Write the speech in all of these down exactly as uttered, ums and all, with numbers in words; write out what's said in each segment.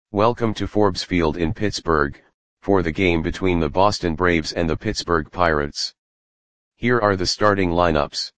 Welcome to Forbes Field in Pittsburgh, for the game between the Boston Braves and the Pittsburgh Pirates. Here are the starting lineups.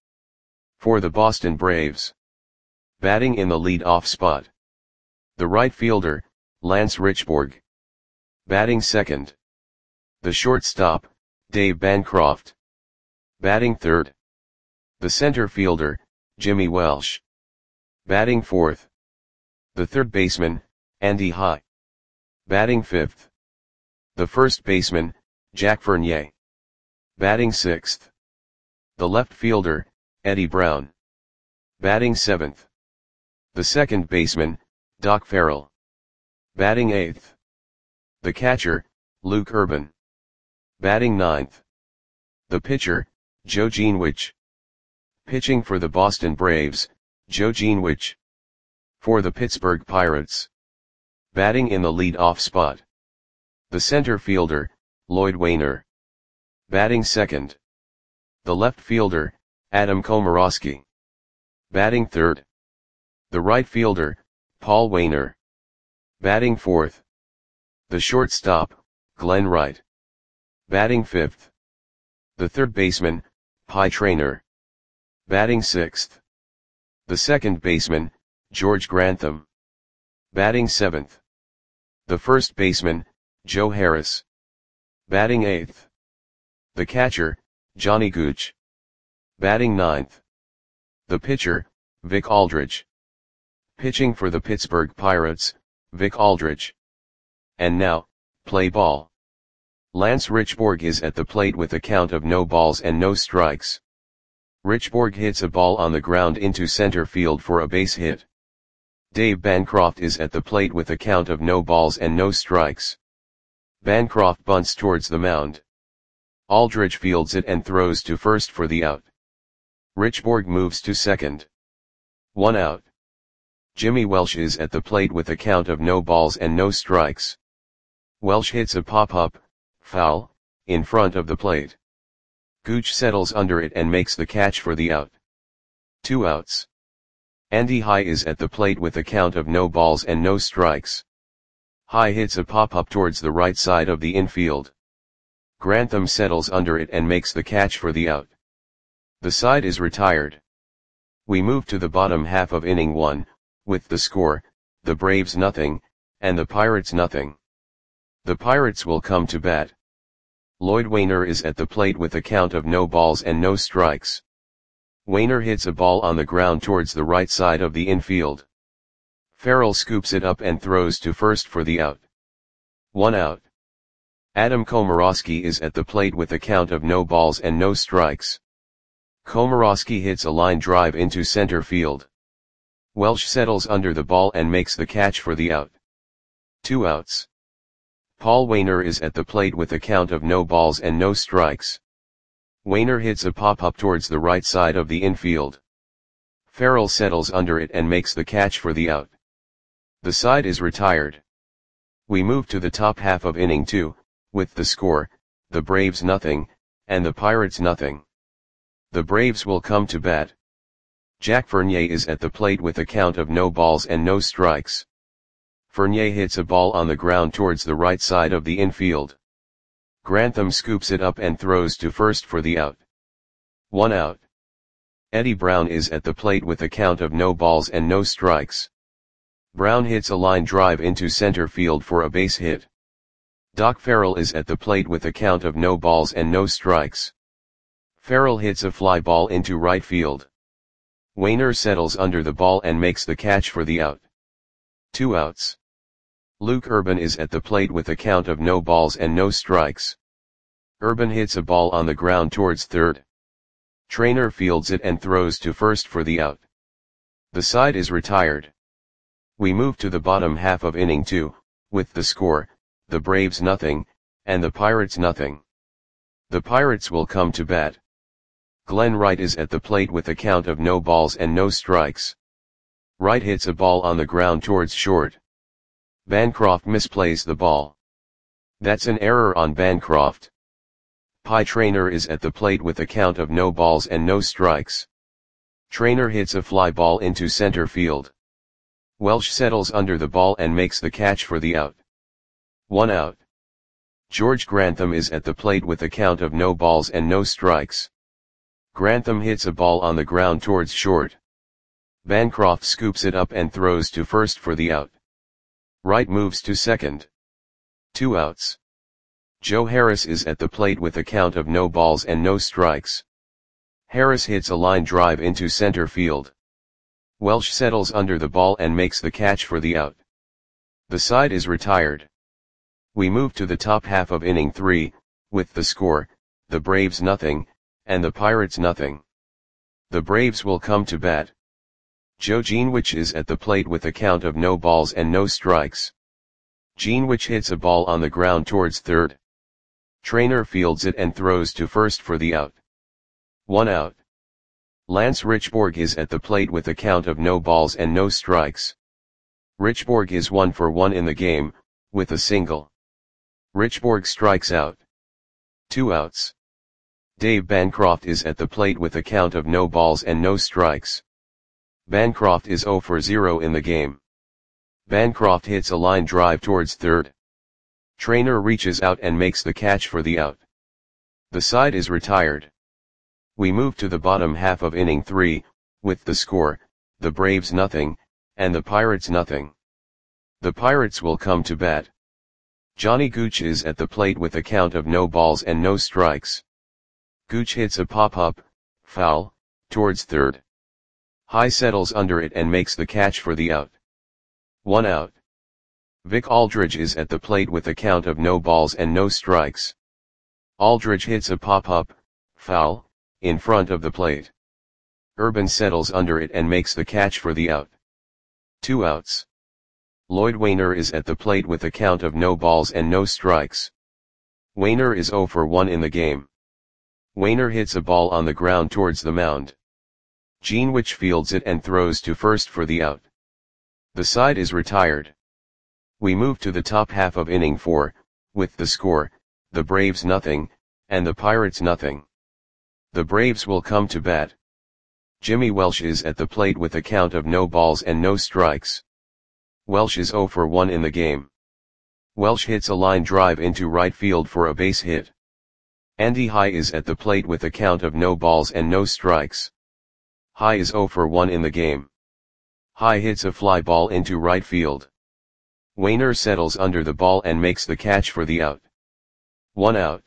For the Boston Braves. Batting in the lead-off spot. The right fielder, Lance Richburg. Batting second. The shortstop, Dave Bancroft. Batting third. The center fielder, Jimmy Welsh. Batting fourth. The third baseman, Andy High. Batting fifth. The first baseman, Jack Fournier. Batting sixth. The left fielder, Eddie Brown. Batting seventh. The second baseman, Doc Farrell. Batting eighth. The catcher, Luke Urban. Batting ninth. The pitcher, Joe Greenwich. Pitching for the Boston Braves, Joe Greenwich. For the Pittsburgh Pirates. Batting in the lead-off spot. The center fielder, Lloyd Wainer. Batting second. The left fielder, Adam Komorowski. Batting third. The right fielder, Paul Wainer. Batting fourth. The shortstop, Glenn Wright. Batting fifth. The third baseman, Pie Traynor. Batting sixth. The second baseman, George Grantham. Batting seventh. The first baseman, Joe Harris. Batting eighth. The catcher, Johnny Gooch. Batting ninth. The pitcher, Vic Aldridge. Pitching for the Pittsburgh Pirates, Vic Aldridge. And now, play ball. Lance Richburg is at the plate with a count of no balls and no strikes. Richburg hits a ball on the ground into center field for a base hit. Dave Bancroft is at the plate with a count of no balls and no strikes. Bancroft bunts towards the mound. Aldridge fields it and throws to first for the out. Richburg moves to second. One out. Jimmy Welsh is at the plate with a count of no balls and no strikes. Welsh hits a pop-up, foul, in front of the plate. Gooch settles under it and makes the catch for the out. Two outs. Andy High is at the plate with a count of no balls and no strikes. High hits a pop-up towards the right side of the infield. Grantham settles under it and makes the catch for the out. The side is retired. We move to the bottom half of inning one, with the score, the Braves nothing, and the Pirates nothing. The Pirates will come to bat. Lloyd Wainer is at the plate with a count of no balls and no strikes. Wainer hits a ball on the ground towards the right side of the infield. Farrell scoops it up and throws to first for the out. One out. Adam Komorowski is at the plate with a count of no balls and no strikes. Komorowski hits a line drive into center field. Welsh settles under the ball and makes the catch for the out. Two outs. Paul Wainer is at the plate with a count of no balls and no strikes. Wainer hits a pop-up towards the right side of the infield. Farrell settles under it and makes the catch for the out. The side is retired. We move to the top half of inning two, with the score, the Braves nothing, and the Pirates nothing. The Braves will come to bat. Jack Fournier is at the plate with a count of no balls and no strikes. Fournier hits a ball on the ground towards the right side of the infield. Grantham scoops it up and throws to first for the out. One out. Eddie Brown is at the plate with a count of no balls and no strikes. Brown hits a line drive into center field for a base hit. Doc Farrell is at the plate with a count of no balls and no strikes. Farrell hits a fly ball into right field. Wainer settles under the ball and makes the catch for the out. Two outs. Luke Urban is at the plate with a count of no balls and no strikes. Urban hits a ball on the ground towards third. Traynor fields it and throws to first for the out. The side is retired. We move to the bottom half of inning two, with the score, the Braves nothing, and the Pirates nothing. The Pirates will come to bat. Glenn Wright is at the plate with a count of no balls and no strikes. Wright hits a ball on the ground towards short. Bancroft misplays the ball. That's an error on Bancroft. Pie Traynor is at the plate with a count of no balls and no strikes. Traynor hits a fly ball into center field. Welsh settles under the ball and makes the catch for the out. One out. George Grantham is at the plate with a count of no balls and no strikes. Grantham hits a ball on the ground towards short. Bancroft scoops it up and throws to first for the out. Wright moves to second. Two outs. Joe Harris is at the plate with a count of no balls and no strikes. Harris hits a line drive into center field. Welsh settles under the ball and makes the catch for the out. The side is retired. We move to the top half of inning three, with the score, the Braves nothing, and the Pirates nothing. The Braves will come to bat. Joe Greenwich is at the plate with a count of no balls and no strikes. Greenwich hits a ball on the ground towards third. Trainer fields it and throws to first for the out. One out. Lance Richborg is at the plate with a count of no balls and no strikes. Richborg is one for one in the game, with a single. Richborg strikes out. Two outs. Dave Bancroft is at the plate with a count of no balls and no strikes. Bancroft is zero for zero in the game. Bancroft hits a line drive towards third. Trainer reaches out and makes the catch for the out. The side is retired. We move to the bottom half of inning three, with the score, the Braves nothing, and the Pirates nothing. The Pirates will come to bat. Johnny Gooch is at the plate with a count of no balls and no strikes. Gooch hits a pop-up, foul, towards third. High settles under it and makes the catch for the out. One out. Vic Aldridge is at the plate with a count of no balls and no strikes. Aldridge hits a pop-up, foul, in front of the plate. Urban settles under it and makes the catch for the out. Two outs. Lloyd Wainer is at the plate with a count of no balls and no strikes. Wainer is zero for one in the game. Wainer hits a ball on the ground towards the mound. Greenwich fields it and throws to first for the out. The side is retired. We move to the top half of inning four, with the score, the Braves nothing, and the Pirates nothing. The Braves will come to bat. Jimmy Welsh is at the plate with a count of no balls and no strikes. Welsh is zero for one in the game. Welsh hits a line drive into right field for a base hit. Andy High is at the plate with a count of no balls and no strikes. High is zero for one in the game. High hits a fly ball into right field. Wainer settles under the ball and makes the catch for the out. One out.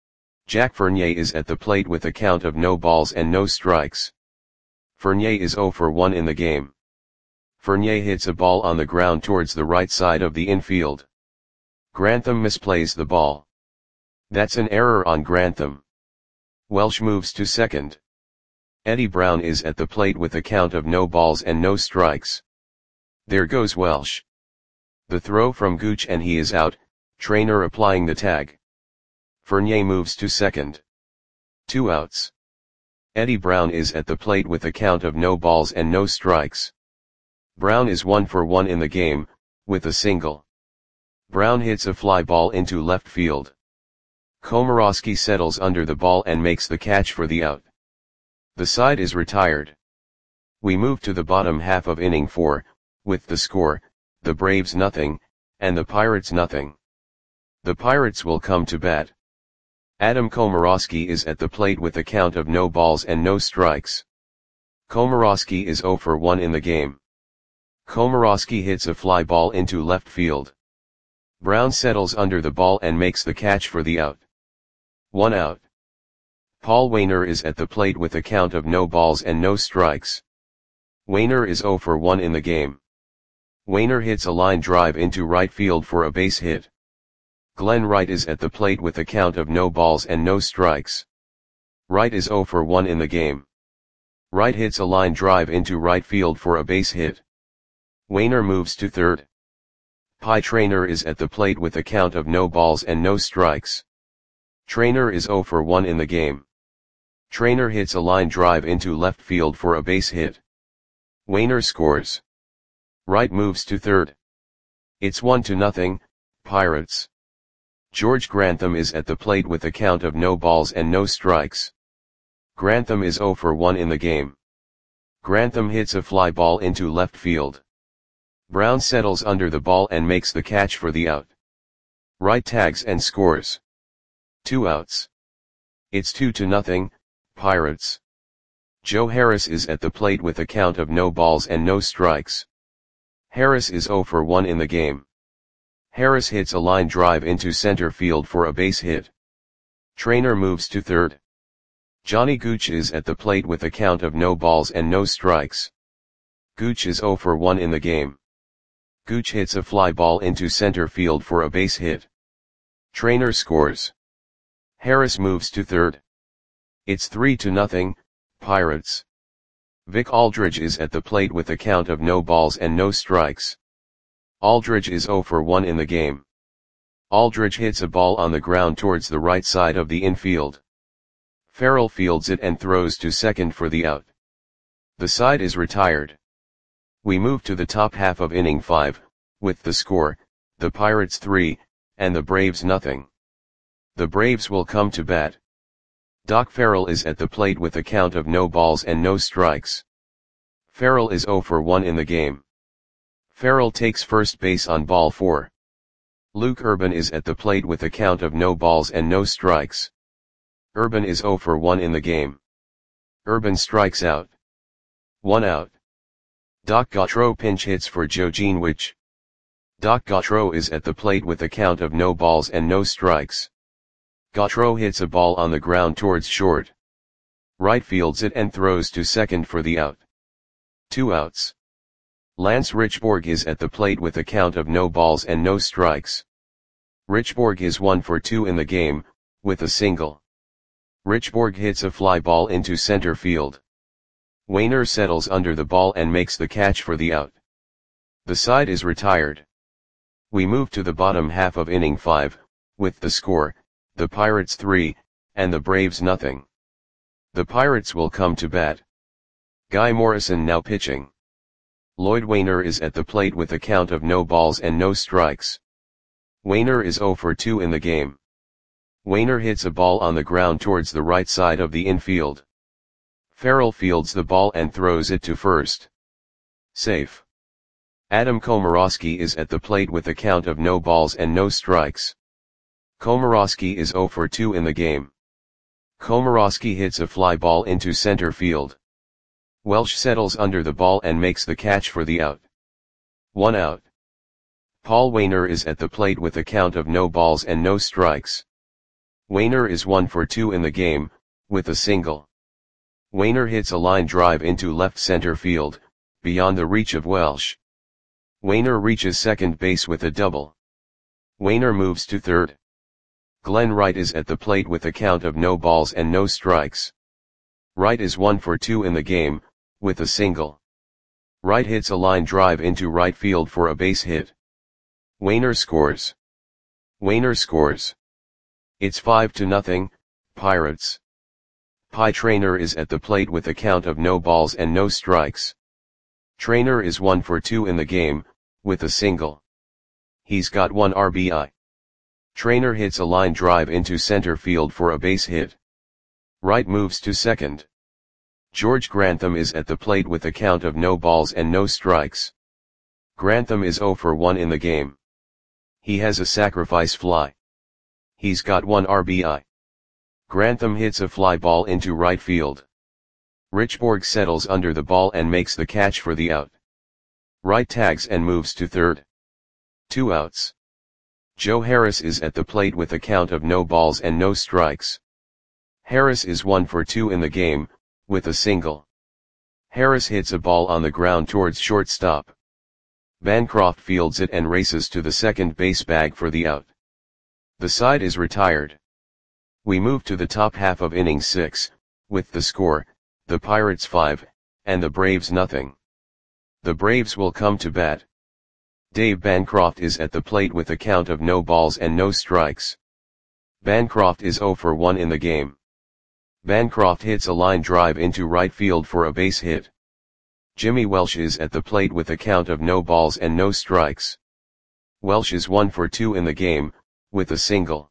Jack Fournier is at the plate with a count of no balls and no strikes. Fournier is zero for one in the game. Fournier hits a ball on the ground towards the right side of the infield. Grantham misplays the ball. That's an error on Grantham. Welsh moves to second. Eddie Brown is at the plate with a count of no balls and no strikes. There goes Welsh. The throw from Gooch and he is out, trainer applying the tag. Fournier moves to second. Two outs. Eddie Brown is at the plate with a count of no balls and no strikes. Brown is one for one in the game, with a single. Brown hits a fly ball into left field. Komorowski settles under the ball and makes the catch for the out. The side is retired. We move to the bottom half of inning four, with the score, the Braves nothing, and the Pirates nothing. The Pirates will come to bat. Adam Komorowski is at the plate with a count of no balls and no strikes. Komorowski is zero for one in the game. Komorowski hits a fly ball into left field. Brown settles under the ball and makes the catch for the out. One out. Paul Wainer is at the plate with a count of no balls and no strikes. Wainer is zero for one in the game. Wainer hits a line drive into right field for a base hit. Glenn Wright is at the plate with a count of no balls and no strikes. Wright is zero for one in the game. Wright hits a line drive into right field for a base hit. Wainer moves to third. Pie Trainer is at the plate with a count of no balls and no strikes. Trainer is zero for one in the game. Trainer hits a line drive into left field for a base hit. Wainer scores. Wright moves to third. It's one to nothing, Pirates. George Grantham is at the plate with a count of no balls and no strikes. Grantham is zero for one in the game. Grantham hits a fly ball into left field. Brown settles under the ball and makes the catch for the out. Wright tags and scores. Two outs. It's two to nothing, Pirates. Joe Harris is at the plate with a count of no balls and no strikes. Harris is oh for one in the game. Harris hits a line drive into center field for a base hit. Trainer moves to third. Johnny Gooch is at the plate with a count of no balls and no strikes. Gooch is oh for one in the game. Gooch hits a fly ball into center field for a base hit. Trainer scores. Harris moves to third. It's three to nothing, Pirates. Vic Aldridge is at the plate with a count of no balls and no strikes. Aldridge is oh for one in the game. Aldridge hits a ball on the ground towards the right side of the infield. Farrell fields it and throws to second for the out. The side is retired. We move to the top half of inning five, with the score, the Pirates three, and the Braves nothing. The Braves will come to bat. Doc Farrell is at the plate with a count of no balls and no strikes. Farrell is oh for one in the game. Farrell takes first base on ball four. Luke Urban is at the plate with a count of no balls and no strikes. Urban is oh for one in the game. Urban strikes out. One out. Doc Gautreaux pinch hits for Joe Geenwich. Doc Gautreaux is at the plate with a count of no balls and no strikes. Gautreaux hits a ball on the ground towards short. Right fields it and throws to second for the out. Two outs. Lance Richborg is at the plate with a count of no balls and no strikes. Richborg is one for two in the game, with a single. Richborg hits a fly ball into center field. Wainer settles under the ball and makes the catch for the out. The side is retired. We move to the bottom half of inning five, with the score, the Pirates three, and the Braves nothing. The Pirates will come to bat. Guy Morrison now pitching. Lloyd Wainer is at the plate with a count of no balls and no strikes. Wainer is oh for two in the game. Wainer hits a ball on the ground towards the right side of the infield. Farrell fields the ball and throws it to first. Safe. Adam Komorowski is at the plate with a count of no balls and no strikes. Komorowski is oh for two in the game. Komorowski hits a fly ball into center field. Welsh settles under the ball and makes the catch for the out. One out. Paul Wainer is at the plate with a count of no balls and no strikes. Wainer is one for two in the game, with a single. Wainer hits a line drive into left center field, beyond the reach of Welsh. Wainer reaches second base with a double. Wainer moves to third. Glenn Wright is at the plate with a count of no balls and no strikes. Wright is one for two in the game, with a single. Wright hits a line drive into right field for a base hit. Wainer scores. Wainer scores. It's five to nothing, Pirates. Pie Trainer is at the plate with a count of no balls and no strikes. Trainer is one for two in the game, with a single. He's got one R B I. Trainer hits a line drive into center field for a base hit. Wright moves to second. George Grantham is at the plate with a count of no balls and no strikes. Grantham is oh for one in the game. He has a sacrifice fly. He's got one R B I. Grantham hits a fly ball into right field. Richborg settles under the ball and makes the catch for the out. Wright tags and moves to third. Two outs. Joe Harris is at the plate with a count of no balls and no strikes. Harris is one for two in the game, with a single. Harris hits a ball on the ground towards shortstop. Bancroft fields it and races to the second base bag for the out. The side is retired. We move to the top half of inning six, with the score, the Pirates five, and the Braves nothing. The Braves will come to bat. Dave Bancroft is at the plate with a count of no balls and no strikes. Bancroft is oh for one in the game. Bancroft hits a line drive into right field for a base hit. Jimmy Welsh is at the plate with a count of no balls and no strikes. Welsh is one for two in the game, with a single.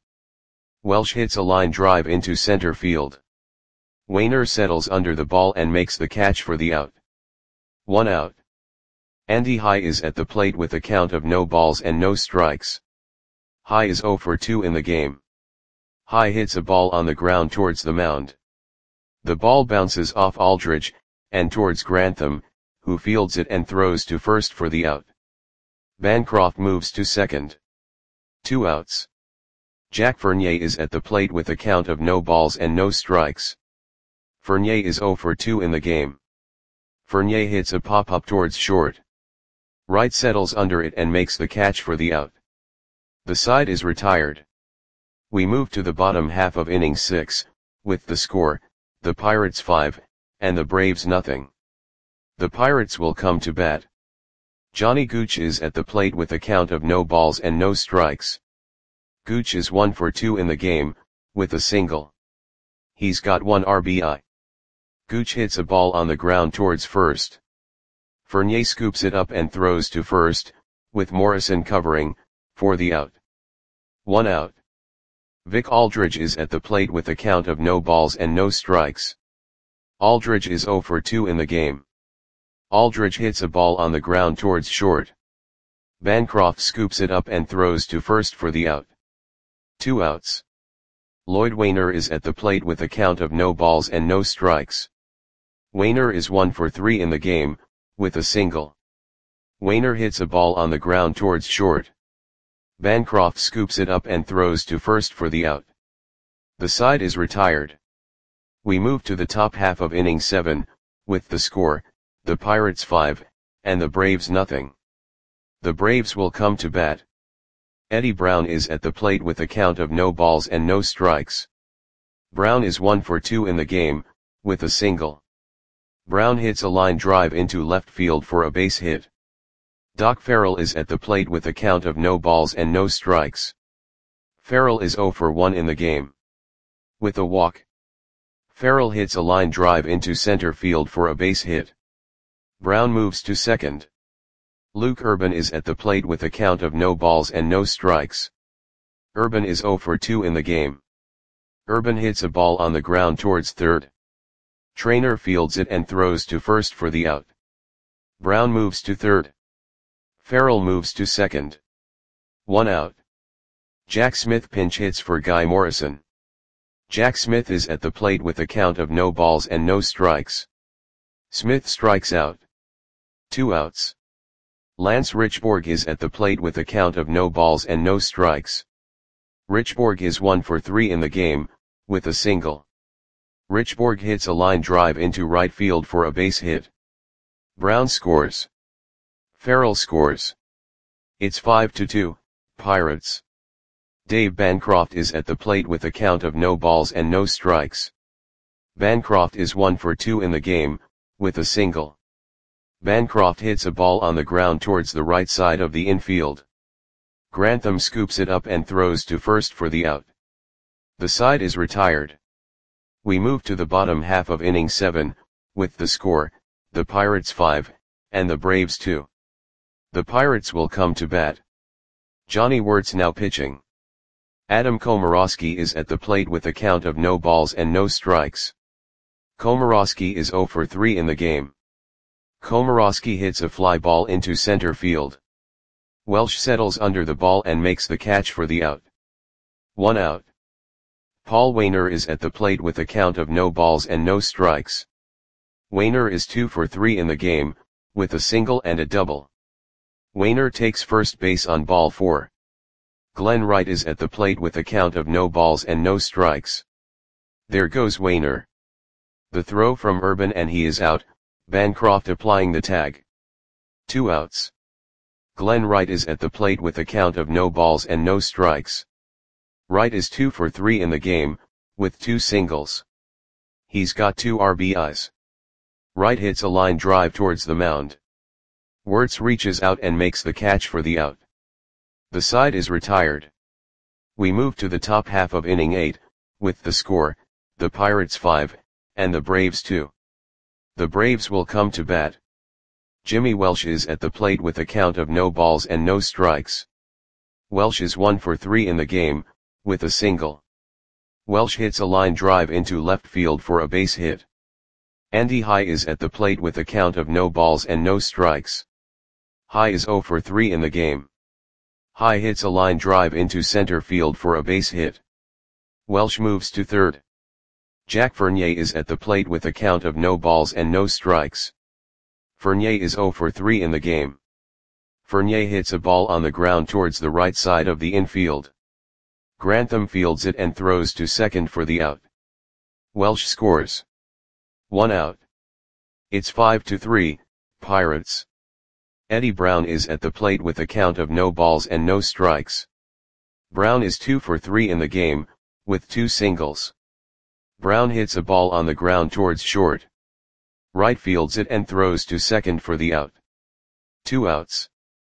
Welsh hits a line drive into center field. Wainer settles under the ball and makes the catch for the out. One out. Andy High is at the plate with a count of no balls and no strikes. High is zero for two in the game. High hits a ball on the ground towards the mound. The ball bounces off Aldridge, and towards Grantham, who fields it and throws to first for the out. Bancroft moves to second. Two outs. Jack Fournier is at the plate with a count of no balls and no strikes. Fournier is zero for two in the game. Fournier hits a pop-up towards short. Wright settles under it and makes the catch for the out. The side is retired. We move to the bottom half of inning six, with the score, the Pirates five, and the Braves nothing. The Pirates will come to bat. Johnny Gooch is at the plate with a count of no balls and no strikes. Gooch is one for two in the game, with a single. He's got one R B I. Gooch hits a ball on the ground towards first. Fournier scoops it up and throws to first, with Morrison covering, for the out. One out. Vic Aldridge is at the plate with a count of no balls and no strikes. Aldridge is zero for two in the game. Aldridge hits a ball on the ground towards short. Bancroft scoops it up and throws to first for the out. Two outs. Lloyd Wainer is at the plate with a count of no balls and no strikes. Wainer is one for three in the game, with a single. Wainer hits a ball on the ground towards short. Bancroft scoops it up and throws to first for the out. The side is retired. We move to the top half of inning seven, with the score, the Pirates five, and the Braves nothing. The Braves will come to bat. Eddie Brown is at the plate with a count of no balls and no strikes. Brown is one for two in the game, with a single. Brown hits a line drive into left field for a base hit. Doc Farrell is at the plate with a count of no balls and no strikes. Farrell is zero for one in the game. With a walk. Farrell hits a line drive into center field for a base hit. Brown moves to second. Luke Urban is at the plate with a count of no balls and no strikes. Urban is zero for two in the game. Urban hits a ball on the ground towards third. Trainer fields it and throws to first for the out. Brown moves to third. Farrell moves to second. One out. Jack Smith pinch hits for Guy Morrison. Jack Smith is at the plate with a count of no balls and no strikes. Smith strikes out. Two outs. Lance Richborg is at the plate with a count of no balls and no strikes. Richborg is one for three in the game, with a single. Richborg hits a line drive into right field for a base hit. Brown scores. Farrell scores. It's five to two, Pirates. Dave Bancroft is at the plate with a count of no balls and no strikes. Bancroft is one for two in the game, with a single. Bancroft hits a ball on the ground towards the right side of the infield. Grantham scoops it up and throws to first for the out. The side is retired. We move to the bottom half of inning seven, with the score, the Pirates five, and the Braves two. The Pirates will come to bat. Johnny Wirtz now pitching. Adam Komorowski is at the plate with a count of no balls and no strikes. Komorowski is zero for three in the game. Komorowski hits a fly ball into center field. Welsh settles under the ball and makes the catch for the out. One out. Paul Wainer is at the plate with a count of no balls and no strikes. Wainer is two for three in the game, with a single and a double. Wainer takes first base on ball four. Glenn Wright is at the plate with a count of no balls and no strikes. There goes Wainer. The throw from Urban and he is out, Bancroft applying the tag. Two outs. Glenn Wright is at the plate with a count of no balls and no strikes. Wright is two for three in the game, with two singles. He's got two R B Is. Wright hits a line drive towards the mound. Wirtz reaches out and makes the catch for the out. The side is retired. We move to the top half of inning eight, with the score, the Pirates five, and the Braves two. The Braves will come to bat. Jimmy Welsh is at the plate with a count of no balls and no strikes. Welsh is one for three in the game, with a single. Welsh hits a line drive into left field for a base hit. Andy High is at the plate with a count of no balls and no strikes. High is zero for three in the game. High hits a line drive into center field for a base hit. Welsh moves to third. Jack Fournier is at the plate with a count of no balls and no strikes. Fournier is zero for three in the game. Fournier hits a ball on the ground towards the right side of the infield. Grantham fields it and throws to second for the out. Welsh scores. One out. It's five to three, Pirates. Eddie Brown is at the plate with a count of no balls and no strikes. Brown is two for three in the game, with two singles. Brown hits a ball on the ground towards short. Right fields it and throws to second for the out. Two outs.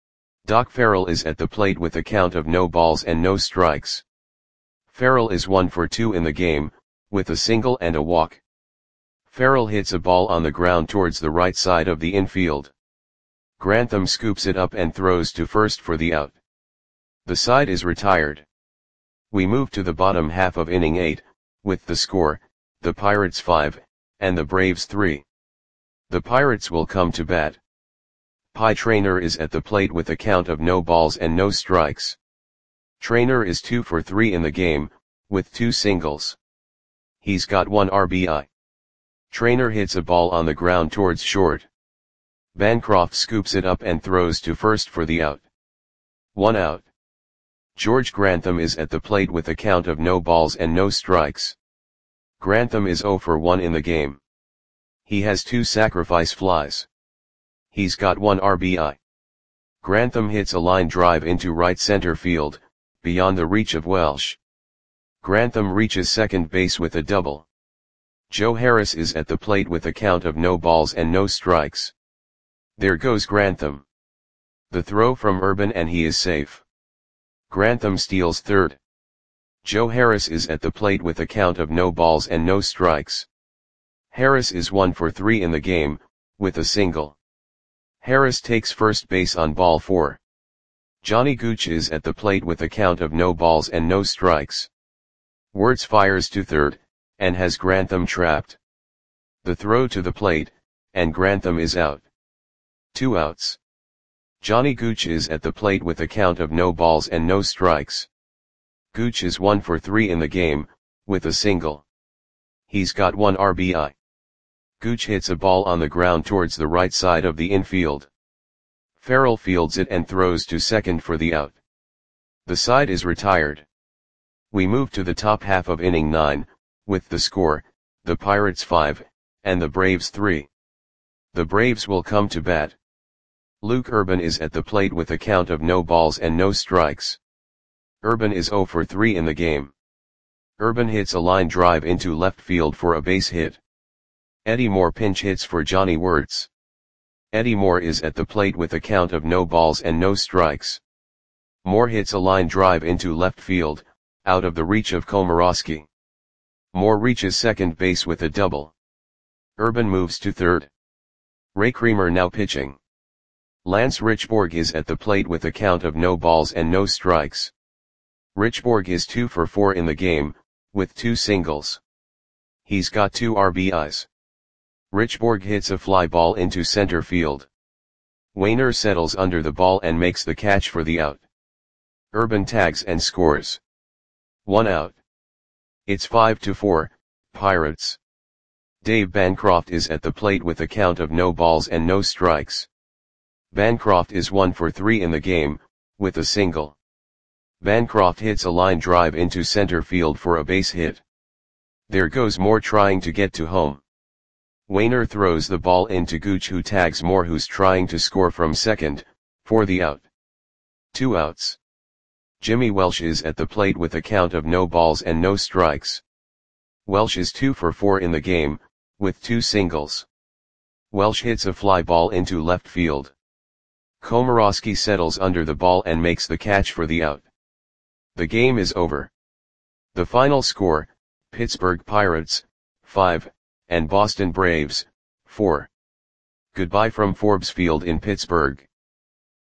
Doc Farrell is at the plate with a count of no balls and no strikes. Farrell is one for two in the game, with a single and a walk. Farrell hits a ball on the ground towards the right side of the infield. Grantham scoops it up and throws to first for the out. The side is retired. We move to the bottom half of inning eight, with the score, the Pirates five, and the Braves three. The Pirates will come to bat. Pie Traynor is at the plate with a count of no balls and no strikes. Traynor is two for three in the game, with two singles. He's got one R B I. Traynor hits a ball on the ground towards short. Bancroft scoops it up and throws to first for the out. One out. George Grantham is at the plate with a count of no balls and no strikes. Grantham is zero for one in the game. He has two sacrifice flies. He's got one R B I. Grantham hits a line drive into right center field, beyond the reach of Welsh. Grantham reaches second base with a double. Joe Harris is at the plate with a count of no balls and no strikes. There goes Grantham. The throw from Urban and he is safe. Grantham steals third. Joe Harris is at the plate with a count of no balls and no strikes. Harris is one for three in the game, with a single. Harris takes first base on ball four. Johnny Gooch is at the plate with a count of no balls and no strikes. Wirtz fires to third, and has Grantham trapped. The throw to the plate, and Grantham is out. Two outs. Johnny Gooch is at the plate with a count of no balls and no strikes. Gooch is one for three in the game, with a single. He's got one R B I. Gooch hits a ball on the ground towards the right side of the infield. Farrell fields it and throws to second for the out. The side is retired. We move to the top half of inning nine, with the score, the Pirates five, and the Braves three. The Braves will come to bat. Luke Urban is at the plate with a count of no balls and no strikes. Urban is zero for three in the game. Urban hits a line drive into left field for a base hit. Eddie Moore pinch hits for Johnny Wirtz. Eddie Moore is at the plate with a count of no balls and no strikes. Moore hits a line drive into left field, out of the reach of Komorowski. Moore reaches second base with a double. Urban moves to third. Ray Creamer now pitching. Lance Richborg is at the plate with a count of no balls and no strikes. Richborg is two for four in the game, with two singles. He's got two R B Is. Richborg hits a fly ball into center field. Wainer settles under the ball and makes the catch for the out. Urban tags and scores. One out. It's five to four, Pirates. Dave Bancroft is at the plate with a count of no balls and no strikes. Bancroft is one for three in the game, with a single. Bancroft hits a line drive into center field for a base hit. There goes Moore trying to get to home. Wainer throws the ball into Gooch, who tags Moore, who's trying to score from second, for the out. Two outs. Jimmy Welsh is at the plate with a count of no balls and no strikes. Welsh is two for four in the game, with two singles. Welsh hits a fly ball into left field. Komorowski settles under the ball and makes the catch for the out. The game is over. The final score, Pittsburgh Pirates, five, and Boston Braves, four. Goodbye from Forbes Field in Pittsburgh.